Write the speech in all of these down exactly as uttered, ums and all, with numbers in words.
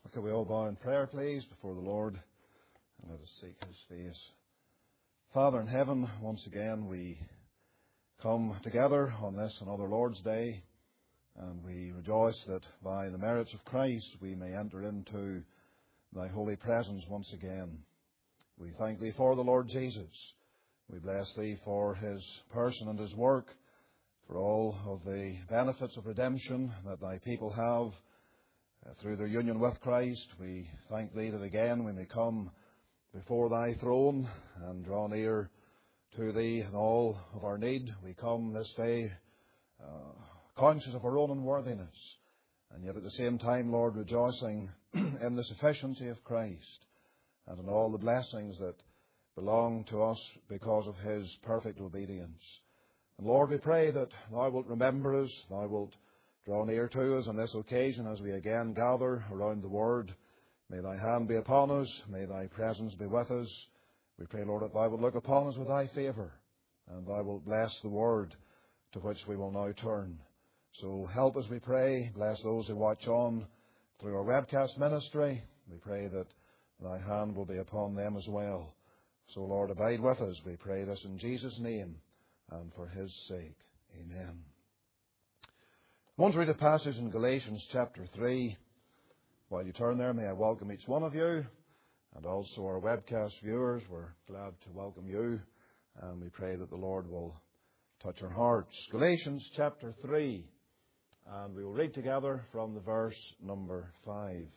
Can we all bow in prayer, please, before the Lord, and let us seek His face. Father in heaven, once again we come together on this another Lord's Day, and we rejoice that by the merits of Christ we may enter into Thy holy presence once again. We thank Thee for the Lord Jesus. We bless Thee for His person and His work, for all of the benefits of redemption that Thy people have Uh, through their union with Christ. We thank Thee that again we may come before Thy throne and draw near to Thee in all of our need. We come this day uh, conscious of our own unworthiness, and yet at the same time, Lord, rejoicing in the sufficiency of Christ and in all the blessings that belong to us because of His perfect obedience. And Lord, we pray that Thou wilt remember us, Thou wilt draw near to us on this occasion as we again gather around the Word. May Thy hand be upon us. May Thy presence be with us. We pray, Lord, that Thou wilt look upon us with Thy favour, and Thou wilt bless the Word to which we will now turn. So help us, we pray. Bless those who watch on through our webcast ministry. We pray that Thy hand will be upon them as well. So, Lord, abide with us. We pray this in Jesus' name and for His sake. Amen. I want to read a passage in Galatians chapter three. While you turn there, may I welcome each one of you, and also our webcast viewers. We're glad to welcome you, and we pray that the Lord will touch our hearts. Galatians chapter three, and we will read together from the verse number five.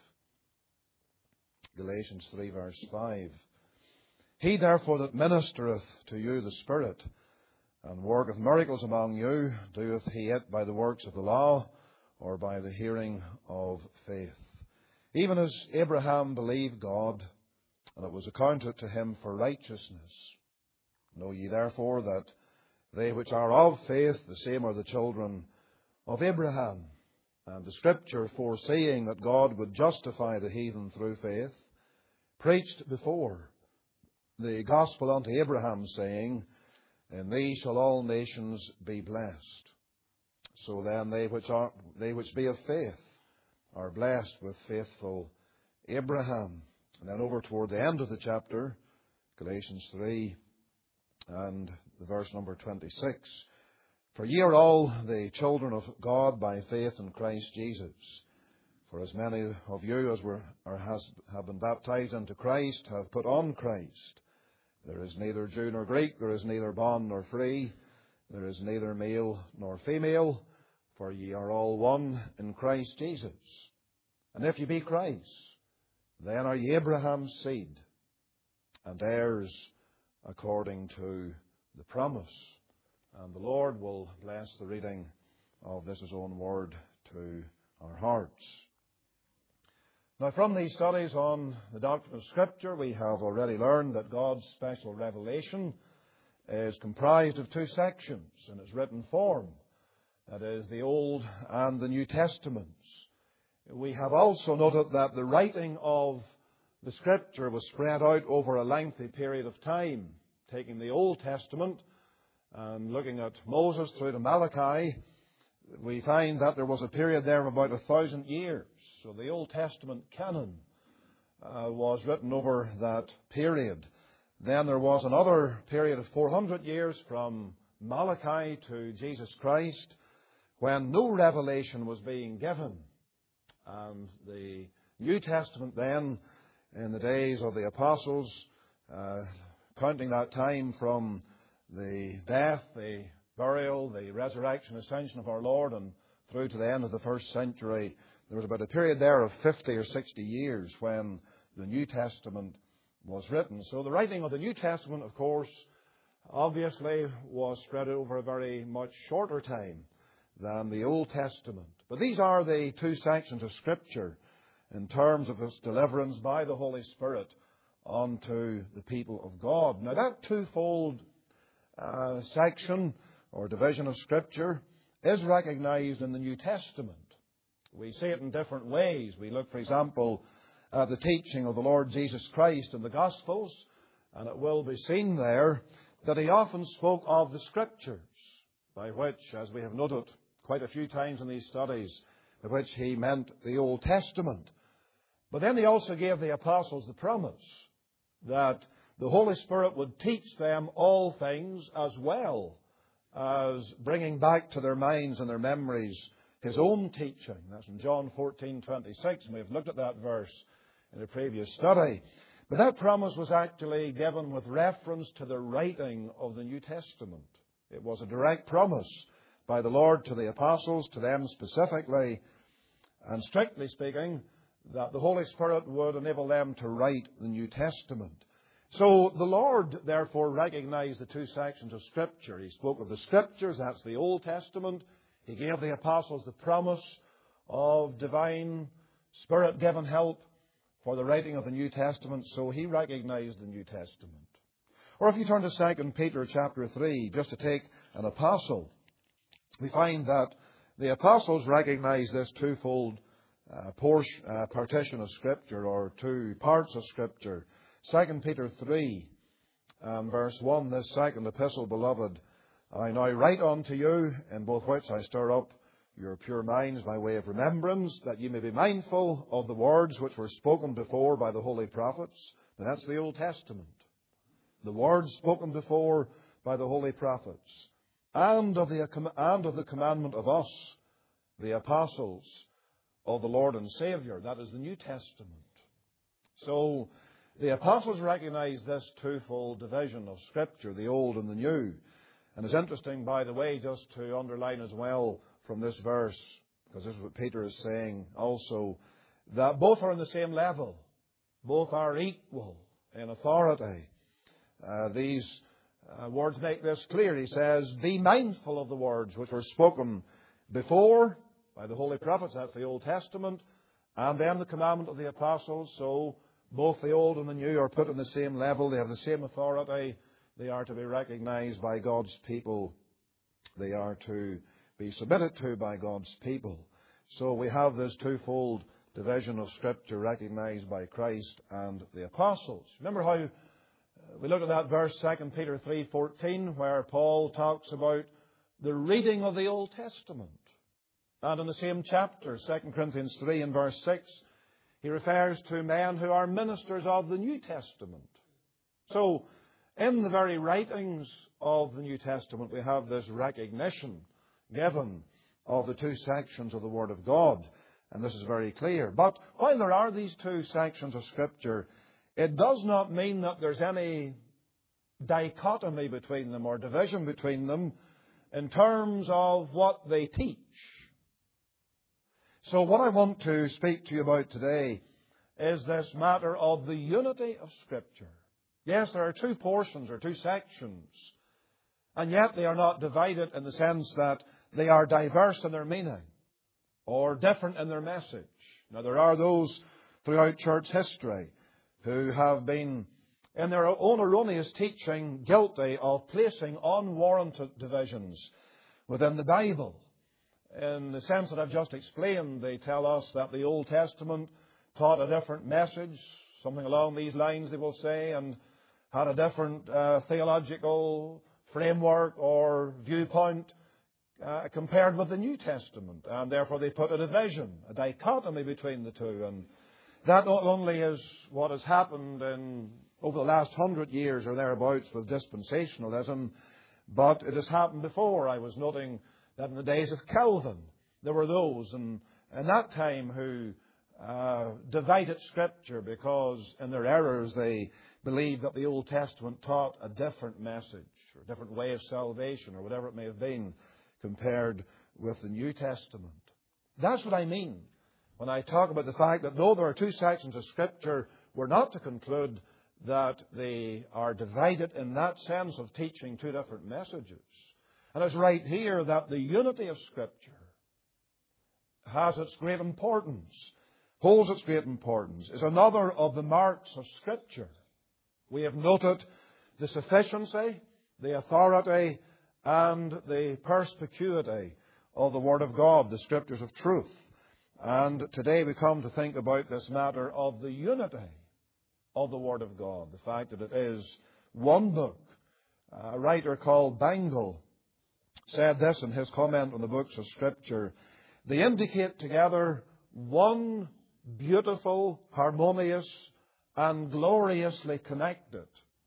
Galatians three, verse five. He therefore that ministereth to you the Spirit, and worketh miracles among you, doeth he it by the works of the law, or by the hearing of faith? Even as Abraham believed God, and it was accounted to him for righteousness. Know ye therefore that they which are of faith, the same are the children of Abraham. And the Scripture, foreseeing that God would justify the heathen through faith, preached before the gospel unto Abraham, saying, In thee shall all nations be blessed. So then they which are they which be of faith are blessed with faithful Abraham. And then over toward the end of the chapter, Galatians three and the verse number twenty-six. For ye are all the children of God by faith in Christ Jesus. For as many of you as were or has have been baptized into Christ have put on Christ. There is neither Jew nor Greek, there is neither bond nor free, there is neither male nor female, for ye are all one in Christ Jesus. And if ye be Christ, then are ye Abraham's seed, and heirs according to the promise. And the Lord will bless the reading of this His own word to our hearts. Now, from these studies on the doctrine of Scripture, we have already learned that God's special revelation is comprised of two sections in its written form. That is, the Old and the New Testaments. We have also noted that the writing of the Scripture was spread out over a lengthy period of time, taking the Old Testament and looking at Moses through to Malachi. We find that there was a period there of about a thousand years. So the Old Testament canon uh, was written over that period. Then there was another period of four hundred years from Malachi to Jesus Christ, when no revelation was being given. And the New Testament then, in the days of the apostles, uh, counting that time from the death, the burial, the resurrection, ascension of our Lord, and through to the end of the first century, there was about a period there of fifty or sixty years when the New Testament was written. So the writing of the New Testament, of course, obviously was spread over a very much shorter time than the Old Testament. But these are the two sections of Scripture in terms of its deliverance by the Holy Spirit unto the people of God. Now that twofold uh, section or division of Scripture is recognized in the New Testament. We see it in different ways. We look, for example, at the teaching of the Lord Jesus Christ in the Gospels, and it will be seen there that He often spoke of the Scriptures, by which, as we have noted quite a few times in these studies, by which He meant the Old Testament. But then he also gave the apostles the promise that the Holy Spirit would teach them all things, as well as bringing back to their minds and their memories his own teaching. That's in John fourteen twenty-six, and we've looked at that verse in a previous study. But that promise was actually given with reference to the writing of the New Testament. It was a direct promise by the Lord to the apostles, to them specifically, and strictly speaking, that the Holy Spirit would enable them to write the New Testament. So the Lord, therefore, recognized the two sections of Scripture. He spoke of the Scriptures, that's the Old Testament. He gave the apostles the promise of divine, Spirit-given help for the writing of the New Testament, so he recognized the New Testament. Or if you turn to Second Peter chapter three, just to take an apostle, we find that the apostles recognized this twofold uh, portion, uh, partition of Scripture, or two parts of Scripture. Second Peter three, um, verse one, this second epistle, beloved, I now write unto you, in both which I stir up your pure minds by way of remembrance, that you may be mindful of the words which were spoken before by the holy prophets. Now that's the Old Testament. The words spoken before by the holy prophets. And of the, and of the commandment of us, the apostles of the Lord and Saviour. That is the New Testament. So the apostles recognized this twofold division of Scripture, the Old and the New. And it's interesting, by the way, just to underline as well from this verse, because this is what Peter is saying also, that both are on the same level. Both are equal in authority. Uh, these uh, words make this clear. He says, be mindful of the words which were spoken before by the holy prophets. That's the Old Testament. And then the commandment of the apostles. So both the Old and the New are put on the same level. They have the same authority. They are to be recognized by God's people. They are to be submitted to by God's people. So we have this twofold division of Scripture recognized by Christ and the apostles. Remember how we looked at that verse, Second Peter three fourteen, where Paul talks about the reading of the Old Testament. And in the same chapter, Second Corinthians three and verse six, he refers to men who are ministers of the New Testament. So in the very writings of the New Testament, we have this recognition given of the two sections of the Word of God. And this is very clear. But while there are these two sections of Scripture, it does not mean that there's any dichotomy between them or division between them in terms of what they teach. So what I want to speak to you about today is this matter of the unity of Scripture. Yes, there are two portions or two sections, and yet they are not divided in the sense that they are diverse in their meaning or different in their message. Now, there are those throughout church history who have been, in their own erroneous teaching, guilty of placing unwarranted divisions within the Bible. In the sense that I've just explained, they tell us that the Old Testament taught a different message, something along these lines they will say, and had a different uh, theological framework or viewpoint uh, compared with the New Testament. And therefore they put a division, a dichotomy between the two. And that not only is what has happened in over the last hundred years or thereabouts with dispensationalism, but it has happened before. I was noting that in the days of Calvin, there were those in, in that time who uh, divided Scripture because in their errors they believed that the Old Testament taught a different message or a different way of salvation or whatever it may have been compared with the New Testament. That's what I mean when I talk about the fact that though there are two sections of Scripture, we're not to conclude that they are divided in that sense of teaching two different messages. And it's right here that the unity of Scripture has its great importance, holds its great importance, is another of the marks of Scripture. We have noted the sufficiency, the authority, and the perspicuity of the Word of God, the Scriptures of truth. And today we come to think about this matter of the unity of the Word of God, the fact that it is one book. A writer called Bengel said this in his comment on the books of Scripture: they indicate together one beautiful, harmonious, and gloriously connected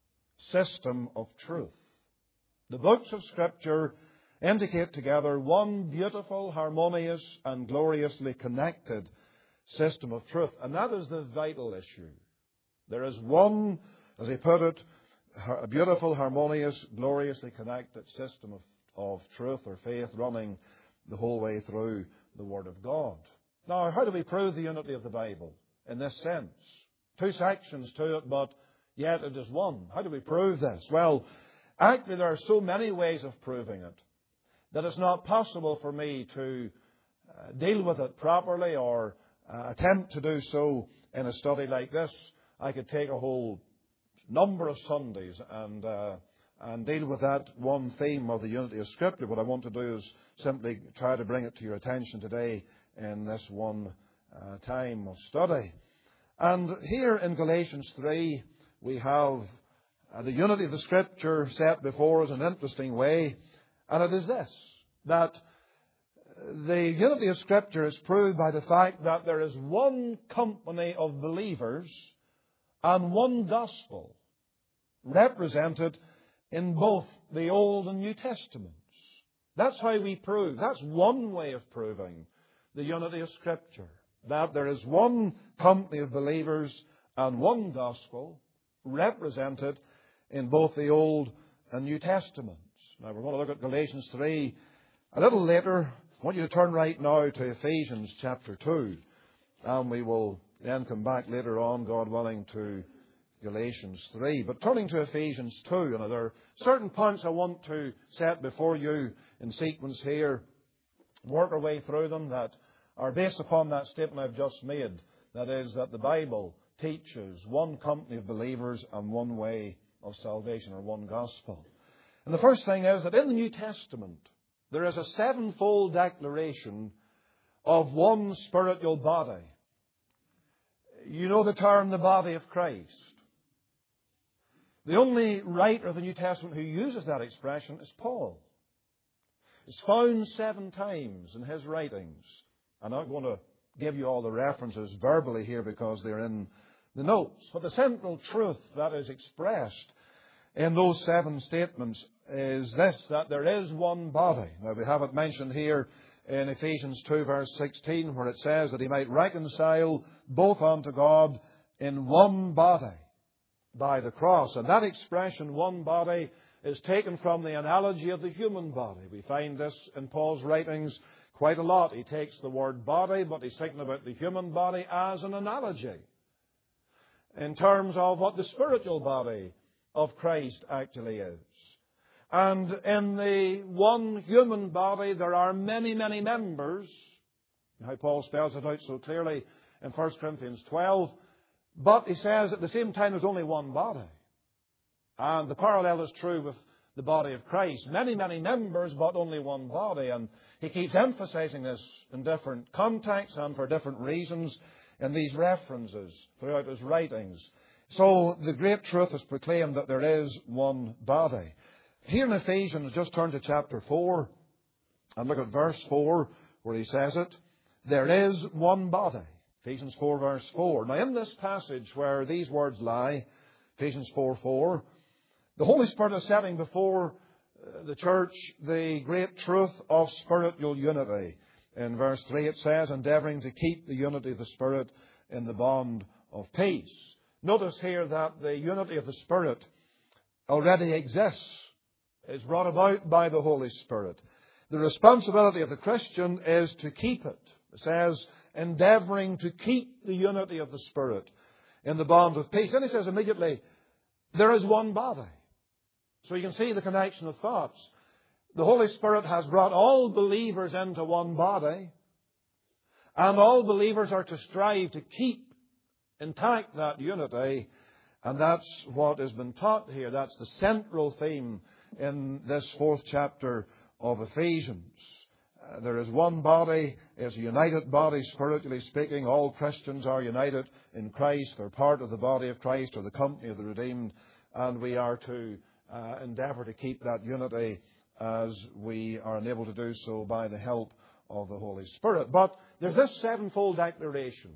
system of truth. The books of Scripture indicate together one beautiful, harmonious, and gloriously connected system of truth. And that is the vital issue. There is one, as he put it, a beautiful, harmonious, gloriously connected system of, of truth or faith running the whole way through the Word of God. Now, how do we prove the unity of the Bible in this sense? Two sections to it, but yet it is one. How do we prove this? Well, actually there are so many ways of proving it that it's not possible for me to uh, deal with it properly or uh, attempt to do so in a study like this. I could take a whole number of Sundays and uh, and deal with that one theme of the unity of Scripture. What I want to do is simply try to bring it to your attention today in this one uh, time of study. And here in Galatians three, we have uh, the unity of the Scripture set before us in an interesting way. And it is this, that the unity of Scripture is proved by the fact that there is one company of believers and one gospel represented in both the Old and New Testaments. That's how we prove. That's one way of proving the unity of Scripture. That there is one company of believers and one gospel represented in both the Old and New Testaments. Now we're going to look at Galatians three a little later. I want you to turn right now to Ephesians chapter two. And we will then come back later on, God willing, to Galatians three. But turning to Ephesians two, and there are certain points I want to set before you in sequence here, work our way through them, that are based upon that statement I've just made. That is, that the Bible teaches one company of believers and one way of salvation, or one gospel. And the first thing is that in the New Testament, there is a sevenfold declaration of one spiritual body. You know the term, the body of Christ. The only writer of the New Testament who uses that expression is Paul. It's found seven times in his writings. I'm not going to give you all the references verbally here because they're in the notes. But the central truth that is expressed in those seven statements is this, that there is one body. Now we have it mentioned here in Ephesians two verse sixteen, where it says that he might reconcile both unto God in one body by the cross. And that expression, one body, is taken from the analogy of the human body. We find this in Paul's writings quite a lot. He takes the word body, but he's thinking about the human body as an analogy in terms of what the spiritual body of Christ actually is. And in the one human body, there are many, many members. How Paul spells it out so clearly in First Corinthians twelve. But he says at the same time there's only one body. And the parallel is true with the body of Christ. Many, many members, but only one body. And he keeps emphasizing this in different contexts and for different reasons in these references throughout his writings. So the great truth is proclaimed that there is one body. Here in Ephesians, just turn to chapter four and look at verse four where he says it. There is one body. Ephesians four verse four. Now in this passage where these words lie, Ephesians four four, the Holy Spirit is setting before the church the great truth of spiritual unity. In verse three it says, endeavouring to keep the unity of the Spirit in the bond of peace. Notice here that the unity of the Spirit already exists. It's brought about by the Holy Spirit. The responsibility of the Christian is to keep it. It says, endeavouring to keep the unity of the Spirit in the bond of peace. Then he says immediately, there is one body. So you can see the connection of thoughts. The Holy Spirit has brought all believers into one body, and all believers are to strive to keep intact that unity, and that's what has been taught here. That's the central theme in this fourth chapter of Ephesians. Uh, there is one body, it's a united body, spiritually speaking. All Christians are united in Christ. They're part of the body of Christ, or the company of the redeemed, and we are to uh, endeavour to keep that unity as we are enabled to do so by the help of the Holy Spirit. But there's this sevenfold declaration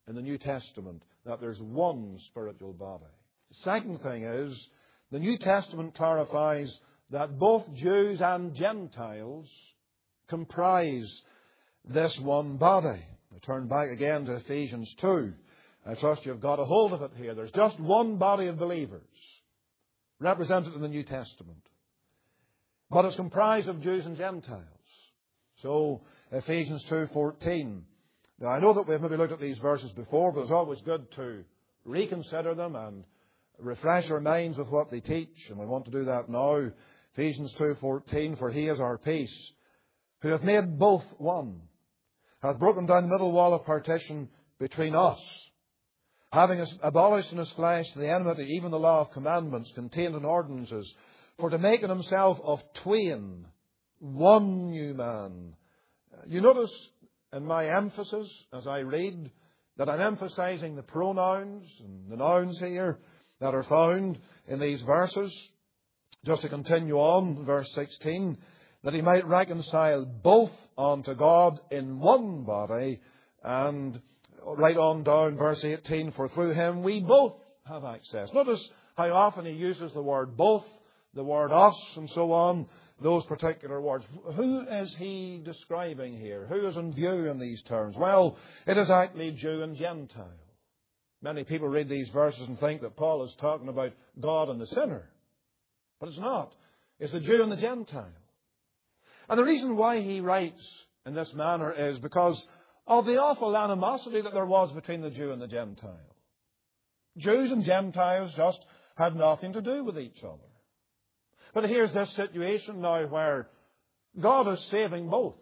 in the New Testament that there's one spiritual body. The second thing is, the New Testament clarifies that both Jews and Gentiles comprise this one body. I turn back again to Ephesians two. I trust you've got a hold of it here. There's just one body of believers represented in the New Testament. But it's comprised of Jews and Gentiles. So, Ephesians two fourteen. Now, I know that we've maybe looked at these verses before, but it's always good to reconsider them and refresh our minds with what they teach. And we want to do that now. Ephesians two fourteen, for he is our peace, who hath made both one, hath broken down the middle wall of partition between us, having abolished in his flesh the enmity, even the law of commandments contained in ordinances, for to make in himself of twain one new man. You notice in my emphasis as I read that I'm emphasizing the pronouns and the nouns here that are found in these verses. Just to continue on, verse sixteen, that he might reconcile both unto God in one body, and right on down, verse eighteen, for through him we both have access. Notice how often he uses the word both, the word us, and so on, those particular words. Who is he describing here? Who is in view in these terms? Well, it is actually Jew and Gentile. Many people read these verses and think that Paul is talking about God and the sinner. But it's not. It's the Jew and the Gentile. And the reason why he writes in this manner is because of the awful animosity that there was between the Jew and the Gentile. Jews and Gentiles just had nothing to do with each other. But here's this situation now where God is saving both.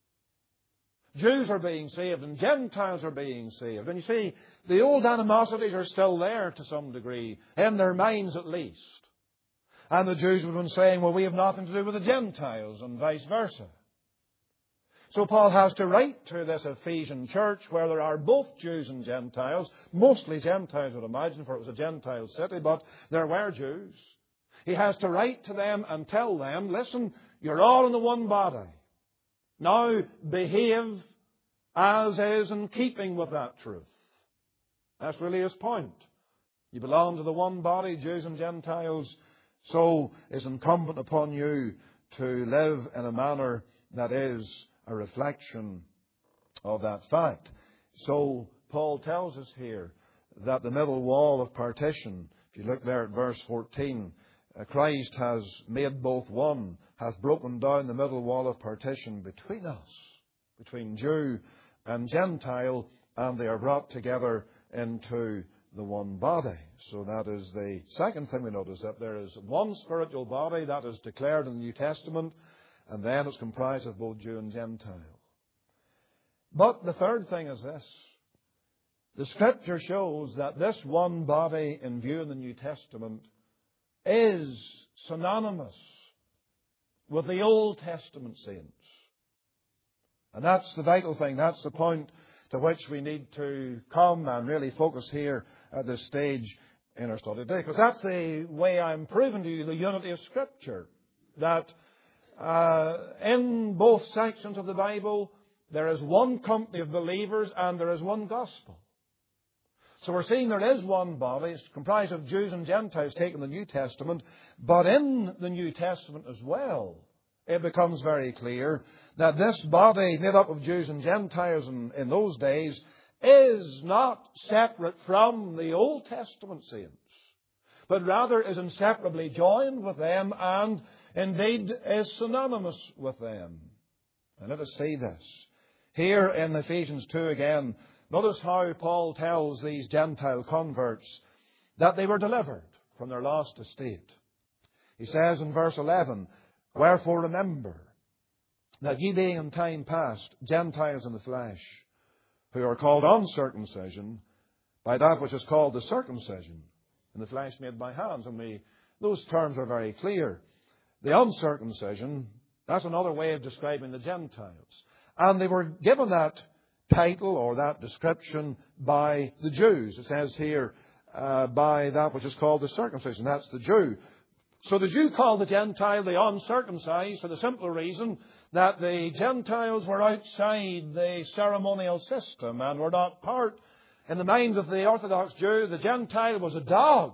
Jews are being saved and Gentiles are being saved. And you see, the old animosities are still there to some degree, in their minds at least. And the Jews would have been saying, well, we have nothing to do with the Gentiles, and vice versa. So Paul has to write to this Ephesian church where there are both Jews and Gentiles, mostly Gentiles, I would imagine, for it was a Gentile city, but there were Jews. He has to write to them and tell them, listen, you're all in the one body. Now behave as is in keeping with that truth. That's really his point. You belong to the one body, Jews and Gentiles, so it's incumbent upon you to live in a manner that is a reflection of that fact. So Paul tells us here that the middle wall of partition, if you look there at verse fourteen, Christ has made both one, hath broken down the middle wall of partition between us, between Jew and Gentile, and they are brought together into the one body. So that is the second thing we notice, that there is one spiritual body that is declared in the New Testament, and then it's comprised of both Jew and Gentile. But the third thing is this. The Scripture shows that this one body in view in the New Testament is synonymous with the Old Testament saints. And that's the vital thing. That's the point to which we need to come and really focus here at this stage in our study today. Because that's the way I'm proving to you the unity of Scripture. That uh, in both sections of the Bible, there is one company of believers and there is one gospel. So we're seeing there is one body. It's comprised of Jews and Gentiles taken in the New Testament. But in the New Testament as well, it becomes very clear that this body made up of Jews and Gentiles in, in those days is not separate from the Old Testament saints, but rather is inseparably joined with them and indeed is synonymous with them. And let us see this. Here in Ephesians two again, notice how Paul tells these Gentile converts that they were delivered from their lost estate. He says in verse eleven, wherefore remember that ye being in time past Gentiles in the flesh, who are called uncircumcision by that which is called the circumcision in the flesh made by hands. And we, those terms are very clear. The uncircumcision, that's another way of describing the Gentiles. And they were given that title or that description by the Jews. It says here, uh, by that which is called the circumcision. That's the Jew. So the Jew called the Gentile the uncircumcised for the simple reason that the Gentiles were outside the ceremonial system and were not part In the mind of the Orthodox Jew, the Gentile was a dog.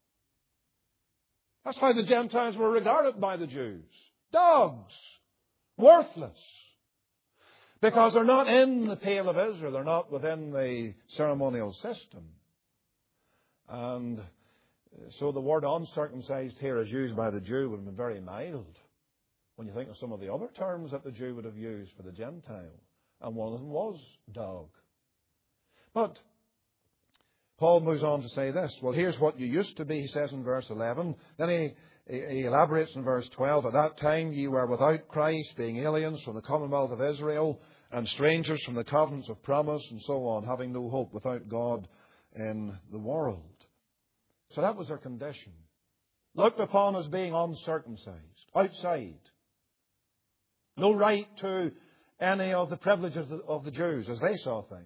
That's how the Gentiles were regarded by the Jews. Dogs. Worthless. Because they're not in the pale of Israel. They're not within the ceremonial system. And so the word uncircumcised here as used by the Jew would have been very mild when you think of some of the other terms that the Jew would have used for the Gentile. And one of them was dog. But Paul moves on to say this. Well, here's what you used to be, he says in verse eleven. Then he, he elaborates in verse twelve. At that time ye were without Christ, being aliens from the commonwealth of Israel, and strangers from the covenants of promise, and so on, having no hope, without God in the world. So that was their condition. Looked upon as being uncircumcised, outside. No right to any of the privileges of the, of the Jews as they saw things.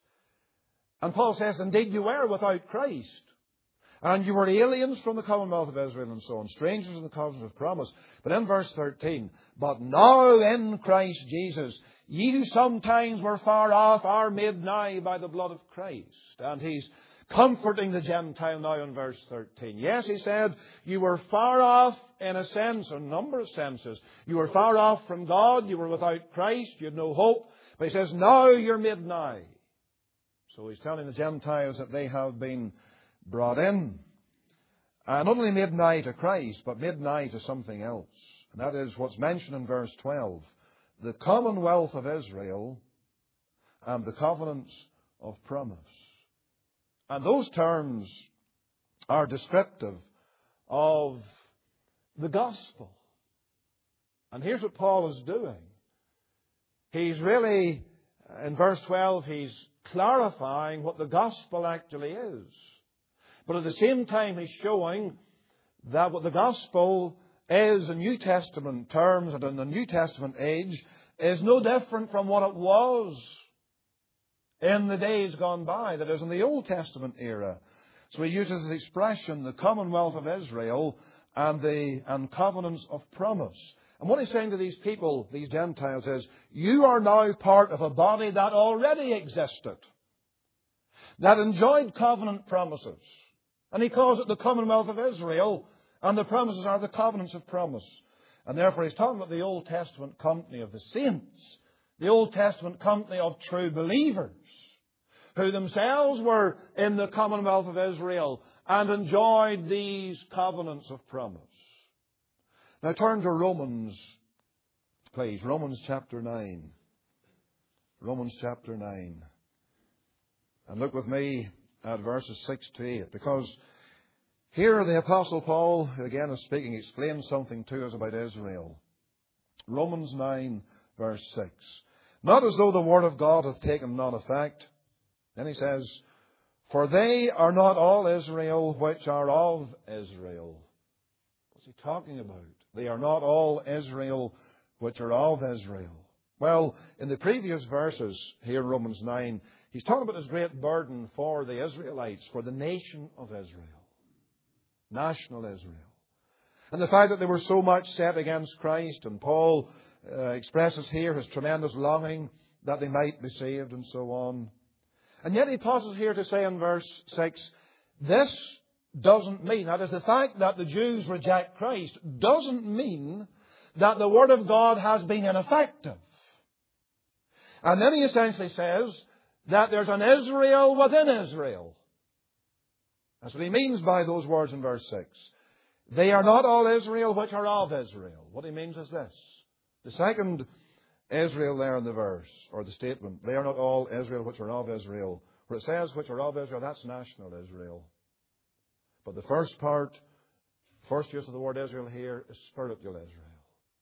And Paul says, indeed you were without Christ. And you were aliens from the commonwealth of Israel and so on, strangers in the covenant of promise. But in verse thirteen, but now in Christ Jesus, ye who sometimes were far off are made nigh by the blood of Christ. And he's comforting the Gentile now in verse thirteen. Yes, he said, you were far off in a sense, a number of senses. You were far off from God, you were without Christ, you had no hope. But he says, now you're made nigh. So he's telling the Gentiles that they have been brought in. And not only made nigh to Christ, but made nigh to something else. And that is what's mentioned in verse twelve. The commonwealth of Israel and the covenants of promise. And those terms are descriptive of the gospel. And here's what Paul is doing. He's really, in verse twelve, he's clarifying what the gospel actually is. But at the same time, he's showing that what the gospel is in New Testament terms and in the New Testament age is no different from what it was in the days gone by, that is, in the Old Testament era. So he uses the expression, the commonwealth of Israel and the and covenants of promise. And what he's saying to these people, these Gentiles, is, you are now part of a body that already existed, that enjoyed covenant promises. And he calls it the commonwealth of Israel, and the promises are the covenants of promise. And therefore he's talking about the Old Testament company of the saints, the Old Testament company of true believers, who themselves were in the commonwealth of Israel and enjoyed these covenants of promise. Now turn to Romans, please. Romans chapter nine. Romans chapter nine. And look with me at verses six to eight. Because here the Apostle Paul, again is speaking, explains something to us about Israel. Romans nine, verse six. Not as though the word of God hath taken none effect. Then he says, for they are not all Israel which are of Israel. What's he talking about? They are not all Israel which are of Israel. Well, in the previous verses here in Romans nine, he's talking about his great burden for the Israelites, for the nation of Israel. National Israel. And the fact that they were so much set against Christ, and Paul uh, expresses here his tremendous longing that they might be saved and so on. And yet he pauses here to say in verse six, this doesn't mean, that is, the fact that the Jews reject Christ doesn't mean that the Word of God has been ineffective. And then he essentially says that there's an Israel within Israel. That's what he means by those words in verse six. They are not all Israel which are of Israel. What he means is this. The second Israel there in the verse, or the statement, they are not all Israel which are of Israel. Where it says which are of Israel, that's national Israel. But the first part, first use of the word Israel here is spiritual Israel.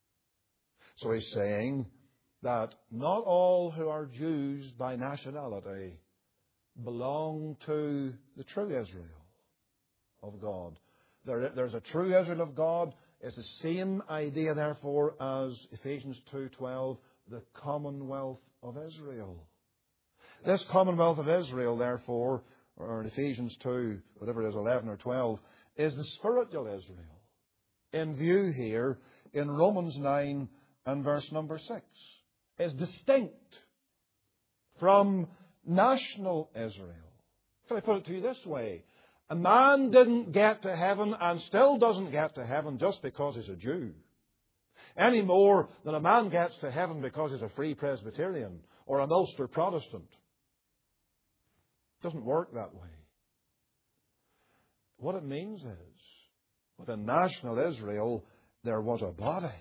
So he's saying that not all who are Jews by nationality belong to the true Israel of God. There, there's a true Israel of God. It's the same idea, therefore, as Ephesians two twelve, the commonwealth of Israel. This commonwealth of Israel, therefore, or in Ephesians two, whatever it is, eleven or twelve, is the spiritual Israel in view here in Romans nine and verse number six. Is distinct from national Israel. Can I put it to you this way? A man didn't get to heaven and still doesn't get to heaven just because he's a Jew. Any more than a man gets to heaven because he's a Free Presbyterian or an Ulster Protestant. It doesn't work that way. What it means is, within national Israel, there was a body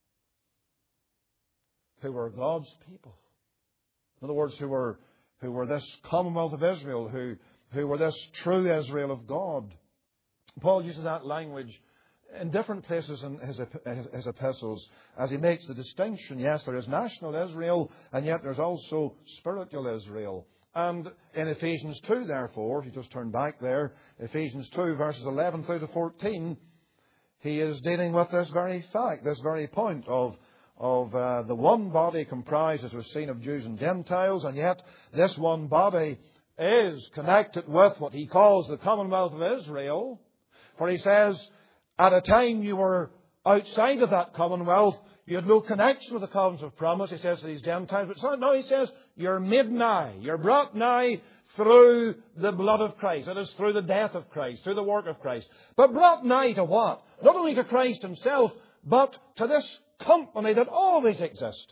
who were God's people. In other words, who were, who were this Commonwealth of Israel, who, who were this true Israel of God. Paul uses that language in different places in his, his epistles as he makes the distinction. Yes, there is national Israel, and yet there's also spiritual Israel. And in Ephesians two, therefore, if you just turn back there, Ephesians two, verses eleven through to fourteen, he is dealing with this very fact, this very point of, of uh, the one body comprised, as we've seen, of Jews and Gentiles, and yet this one body is connected with what he calls the Commonwealth of Israel. For he says, at a time you were outside of that Commonwealth, you had no connection with the covenants of promise, he says to these Gentiles. But so now he says, you're made nigh. You're brought nigh through the blood of Christ. That is, through the death of Christ, through the work of Christ. But brought nigh to what? Not only to Christ himself, but to this company that always existed.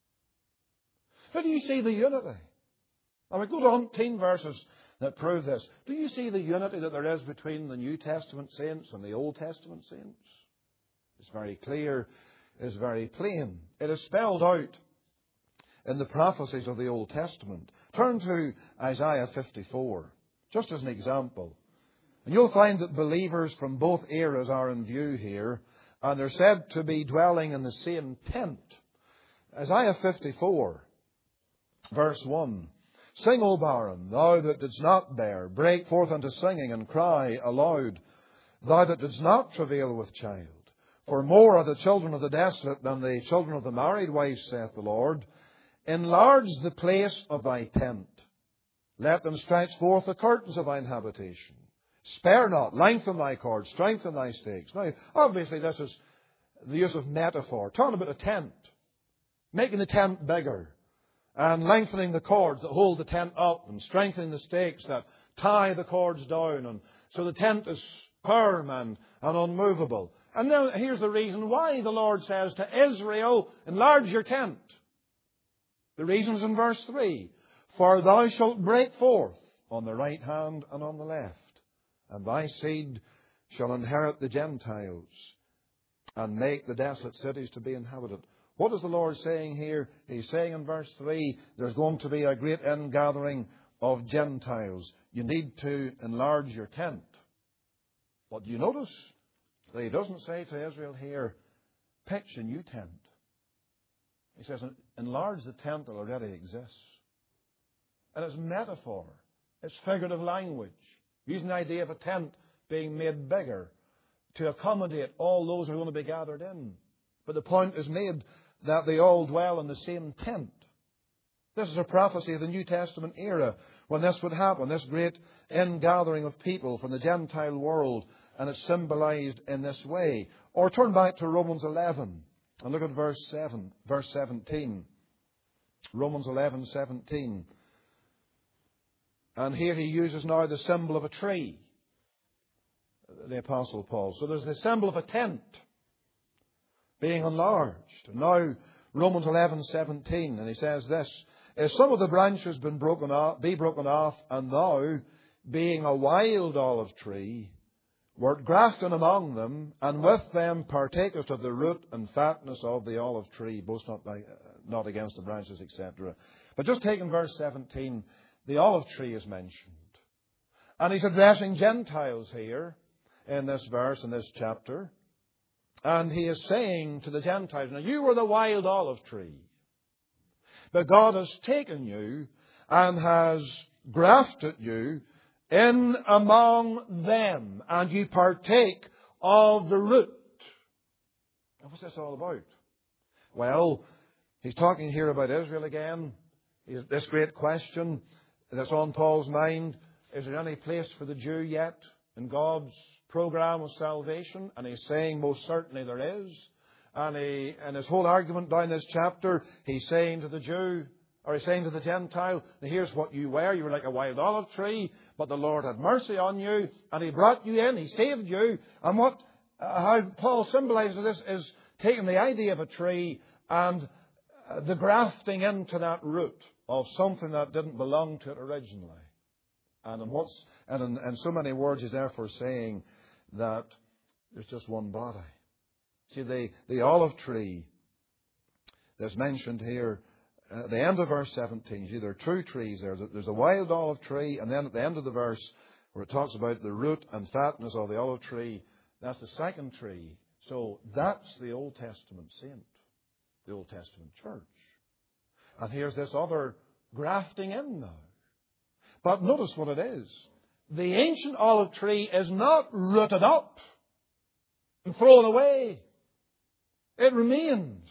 How do you see the unity? I would go to umpteen verses that prove this. Do you see the unity that there is between the New Testament saints and the Old Testament saints? It's very clear. It's very plain. It is spelled out in the prophecies of the Old Testament. Turn to Isaiah fifty-four, just as an example. And you'll find that believers from both eras are in view here, and they're said to be dwelling in the same tent. Isaiah fifty-four, verse one. Sing, O barren, thou that didst not bear, break forth unto singing and cry aloud, thou that didst not travail with child. For more are the children of the desolate than the children of the married wife, saith the Lord. Enlarge the place of thy tent. Let them stretch forth the curtains of thine habitation. Spare not, lengthen thy cords, strengthen thy stakes. Now, obviously this is the use of metaphor. Talking about a tent. Making the tent bigger. And lengthening the cords that hold the tent up. And strengthening the stakes that tie the cords down. And so the tent is firm and, and unmovable. And now here's the reason why the Lord says to Israel, enlarge your tent. The reason is in verse three. For thou shalt break forth on the right hand and on the left, and thy seed shall inherit the Gentiles, and make the desolate cities to be inhabited. What is the Lord saying here? He's saying in verse three, there's going to be a great ingathering of Gentiles. You need to enlarge your tent. What do you notice? He doesn't say to Israel here, pitch a new tent. He says, enlarge the tent that already exists. And it's metaphor. It's figurative language. Using the idea of a tent being made bigger to accommodate all those who are going to be gathered in. But the point is made that they all dwell in the same tent. This is a prophecy of the New Testament era when this would happen, this great ingathering of people from the Gentile world, and it's symbolized in this way. Or turn back to Romans eleven and look at verse seven, verse seventeen. Romans eleven, seventeen. And here he uses now the symbol of a tree, the Apostle Paul. So there's the symbol of a tent being enlarged. And now Romans eleven, seventeen, and he says this, if some of the branches been broken off, be broken off, and thou, being a wild olive tree, wert grafted among them, and with them partakest of the root and fatness of the olive tree, boast not, thy, not against the branches, et cetera. But just taking verse seventeen, the olive tree is mentioned. And he's addressing Gentiles here in this verse, in this chapter. And he is saying to the Gentiles, now you were the wild olive tree, but God has taken you and has grafted you in among them, and you partake of the root. Now, what's this all about? Well, he's talking here about Israel again. This great question that's on Paul's mind, is there any place for the Jew yet in God's program of salvation? And he's saying most certainly there is. And he, in his whole argument down this chapter, he's saying to the Jew, Or he's saying to the Gentile, here's what you were. You were like a wild olive tree, but the Lord had mercy on you, and He brought you in. He saved you. And what, uh, how Paul symbolizes this is taking the idea of a tree and uh, the grafting into that root of something that didn't belong to it originally. And in, what's, and in, in so many words, he's therefore saying that there's just one body. See, the, the olive tree that's mentioned here, at the end of verse seventeen, see, there are two trees there. There's a wild olive tree, and then at the end of the verse, where it talks about the root and fatness of the olive tree, that's the second tree. So that's the Old Testament saint, the Old Testament church. And here's this other grafting in now. But notice what it is. The ancient olive tree is not rooted up and thrown away. It remains.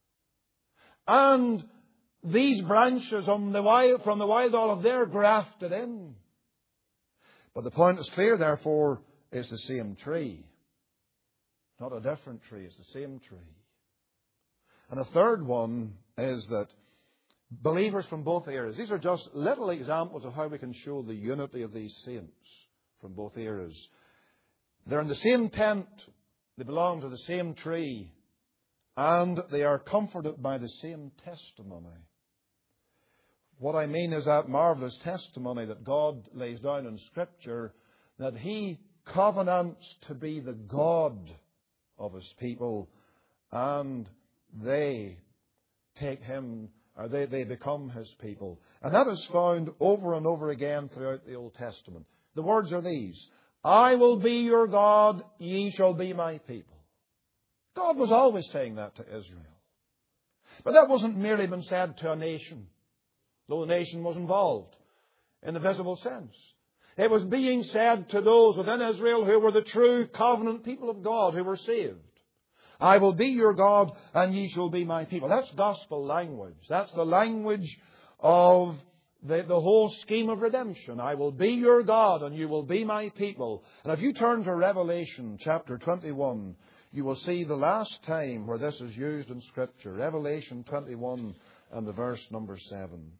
And these branches on the wild, from the wild olive, they're grafted in. But the point is clear, therefore, it's the same tree. Not a different tree, it's the same tree. And a third one is that believers from both eras, these are just little examples of how we can show the unity of these saints from both eras. They're in the same tent, they belong to the same tree, and they are comforted by the same testimony. What I mean is that marvellous testimony that God lays down in Scripture, that He covenants to be the God of His people, and they take Him, or they, they become His people. And that is found over and over again throughout the Old Testament. The words are these: I will be your God, ye shall be my people. God was always saying that to Israel. But that wasn't merely been said to a nation, though the nation was involved in the visible sense. It was being said to those within Israel who were the true covenant people of God, who were saved. I will be your God, and ye shall be my people. That's gospel language. That's the language of the, the whole scheme of redemption. I will be your God, and you will be my people. And if you turn to Revelation chapter twenty-one, you will see the last time where this is used in Scripture. Revelation twenty-one and the verse number seven.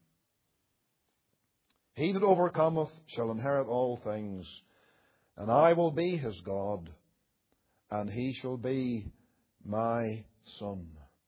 He that overcometh shall inherit all things, and I will be his God, and he shall be my son.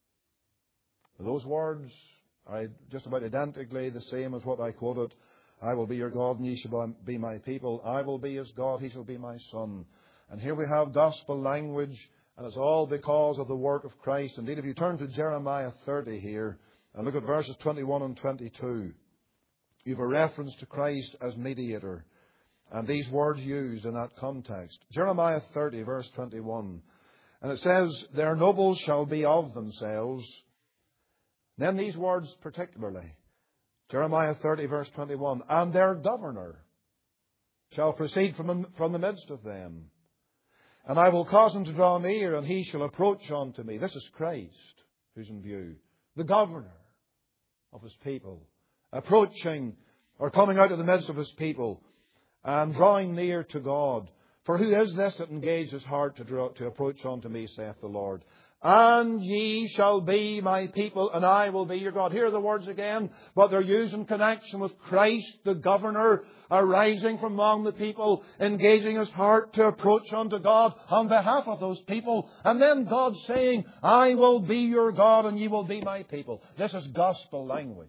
Those words are just about identically the same as what I quoted. I will be your God, and ye shall be my people. I will be his God, he shall be my son. And here we have gospel language, and it's all because of the work of Christ. Indeed, if you turn to Jeremiah thirty here, and look at verses twenty-one and twenty-two, you have a reference to Christ as mediator, and these words used in that context. Jeremiah thirty, verse twenty-one. And it says, their nobles shall be of themselves. Then these words particularly. Jeremiah thirty, verse twenty-one. And their governor shall proceed from, from the midst of them. And I will cause him to draw near, and he shall approach unto me. This is Christ who's in view. The governor of his people. Approaching, or coming out of the midst of his people, and drawing near to God. For who is this that engaged his heart to, draw, to approach unto me, saith the Lord? And ye shall be my people, and I will be your God. Here are the words again, but they're used in connection with Christ, the governor, arising from among the people, engaging his heart to approach unto God on behalf of those people. And then God saying, I will be your God, and ye will be my people. This is gospel language.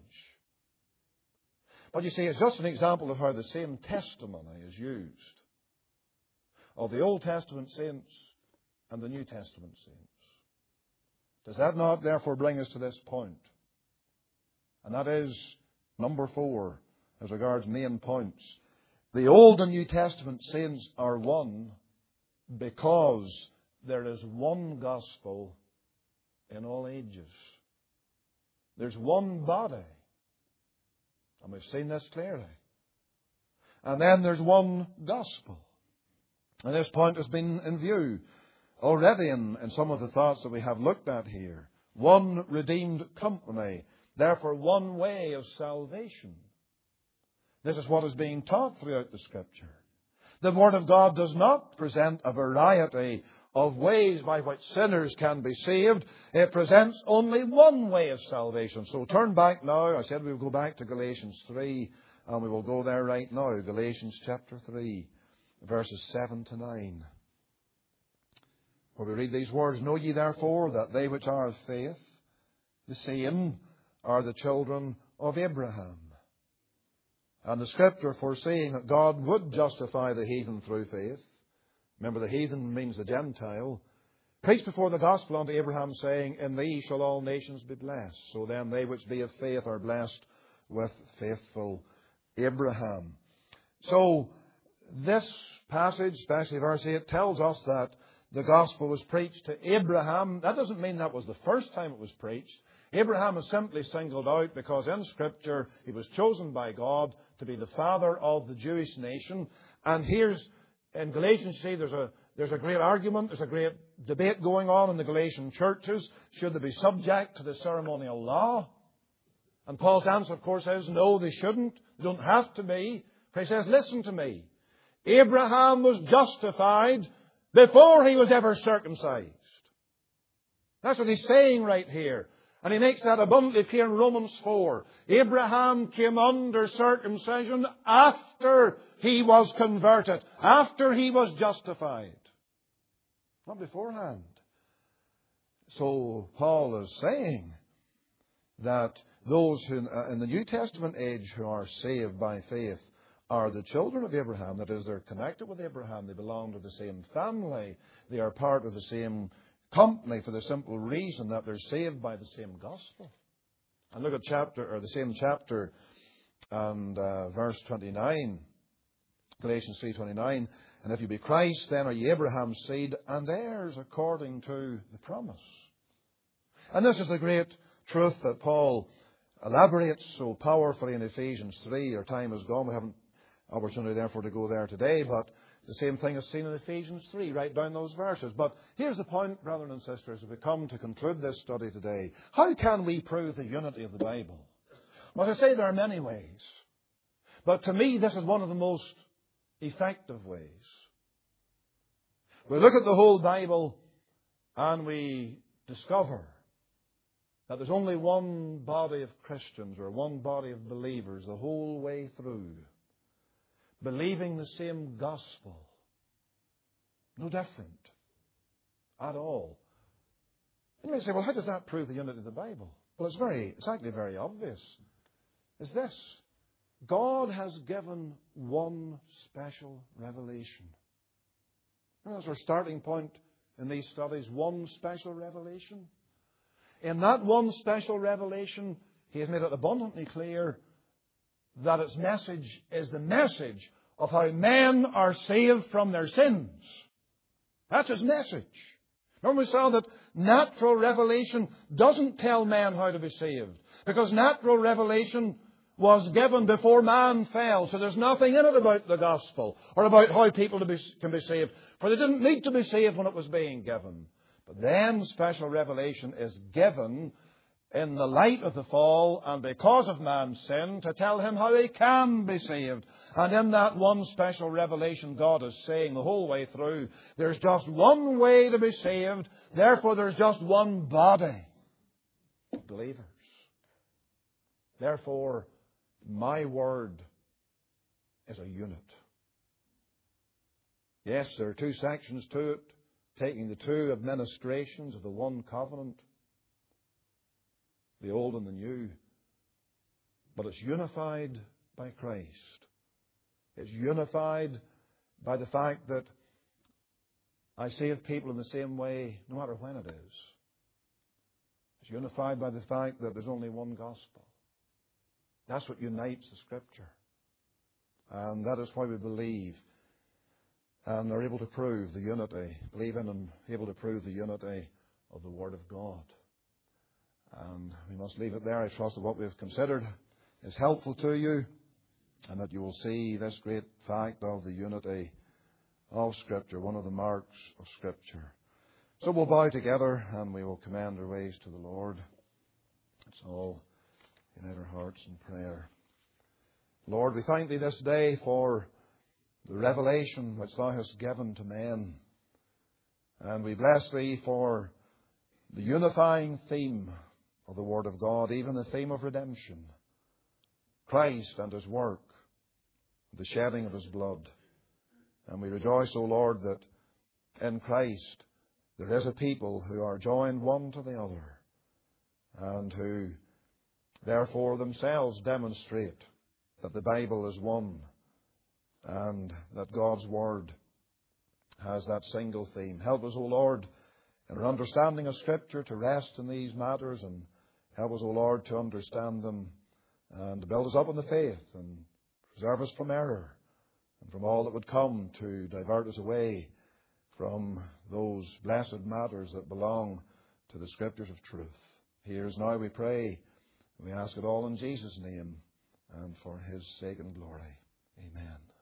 But you see, it's just an example of how the same testimony is used of the Old Testament saints and the New Testament saints. Does that not therefore bring us to this point? And that is number four, as regards main points. The Old and New Testament saints are one because there is one gospel in all ages. There's one body. And we've seen this clearly. And then there's one gospel. And this point has been in view already in, in some of the thoughts that we have looked at here. One redeemed company. Therefore, one way of salvation. This is what is being taught throughout the Scripture. The Word of God does not present a variety of ways by which sinners can be saved. It presents only one way of salvation. So turn back now. I said we will go back to Galatians three, and we will go there right now. Galatians chapter three, verses seven to nine. Where we read these words, Know ye therefore that they which are of faith, the same are the children of Abraham. And the Scripture, foreseeing that God would justify the heathen through faith, remember the heathen means the Gentile, preached before the gospel unto Abraham, saying, In thee shall all nations be blessed. So then they which be of faith are blessed with faithful Abraham. So this passage, especially verse eight, tells us that the gospel was preached to Abraham. That doesn't mean that was the first time it was preached. Abraham is simply singled out because in Scripture he was chosen by God to be the father of the Jewish nation. And here's, in Galatians, see, there's a, there's a great argument, there's a great debate going on in the Galatian churches. Should they be subject to the ceremonial law? And Paul's answer, of course, is no, they shouldn't. They don't have to be. But he says, listen to me. Abraham was justified before he was ever circumcised. That's what he's saying right here. And he makes that abundantly clear in Romans four. Abraham came under circumcision after he was converted, after he was justified, not beforehand. So Paul is saying that those who in the New Testament age who are saved by faith are the children of Abraham. That is, they're connected with Abraham. They belong to the same family. They are part of the same company for the simple reason that they're saved by the same gospel. And look at chapter, or the same chapter, and uh, verse twenty-nine, Galatians three twenty-nine. And if you be Christ, then are ye Abraham's seed and heirs according to the promise. And this is the great truth that Paul elaborates so powerfully in Ephesians three. Our time is gone. We haven't opportunity, therefore, to go there today, but the same thing is seen in Ephesians three. Write down those verses. But here's the point, brothers and sisters, as we come to conclude this study today. How can we prove the unity of the Bible? Well, as I say, there are many ways. But to me, this is one of the most effective ways. We look at the whole Bible and we discover that there's only one body of Christians or one body of believers the whole way through, believing the same gospel. No different at all. You may say, well, how does that prove the unity of the Bible? Well, it's very, it's actually very obvious. It's this. God has given one special revelation. That's our starting point in these studies. One special revelation. In that one special revelation, He has made it abundantly clear that its message is the message of how men are saved from their sins. That's His message. Remember we saw that natural revelation doesn't tell man how to be saved, because natural revelation was given before man fell. So there's nothing in it about the gospel or about how people to be, can be saved. For they didn't need to be saved when it was being given. But then special revelation is given in the light of the fall and because of man's sin to tell him how he can be saved. And in that one special revelation, God is saying the whole way through, there's just one way to be saved. Therefore, there's just one body of believers. Therefore, my word is a unit. Yes, there are two sections to it, taking the two administrations of the one covenant, the old and the new. But it's unified by Christ. It's unified by the fact that I save people in the same way no matter when it is. It's unified by the fact that there's only one gospel. That's what unites the Scripture. And that is why we believe and are able to prove the unity, believe in and able to prove the unity of the Word of God. And we must leave it there. I trust that what we've considered is helpful to you and that you will see this great fact of the unity of Scripture, one of the marks of Scripture. So we'll bow together and we will commend our ways to the Lord. Let's all unite our hearts in prayer. Lord, we thank Thee this day for the revelation which Thou hast given to men. And we bless Thee for the unifying theme of the Word of God, even the theme of redemption, Christ and His work, the shedding of His blood. And we rejoice, O Lord, that in Christ there is a people who are joined one to the other, and who therefore themselves demonstrate that the Bible is one, and that God's Word has that single theme. Help us, O Lord, in our understanding of Scripture to rest in these matters, and help us, O Lord, to understand them and to build us up in the faith and preserve us from error and from all that would come to divert us away from those blessed matters that belong to the Scriptures of truth. Hear us now, we pray. We ask it all in Jesus' name and for His sake and glory. Amen.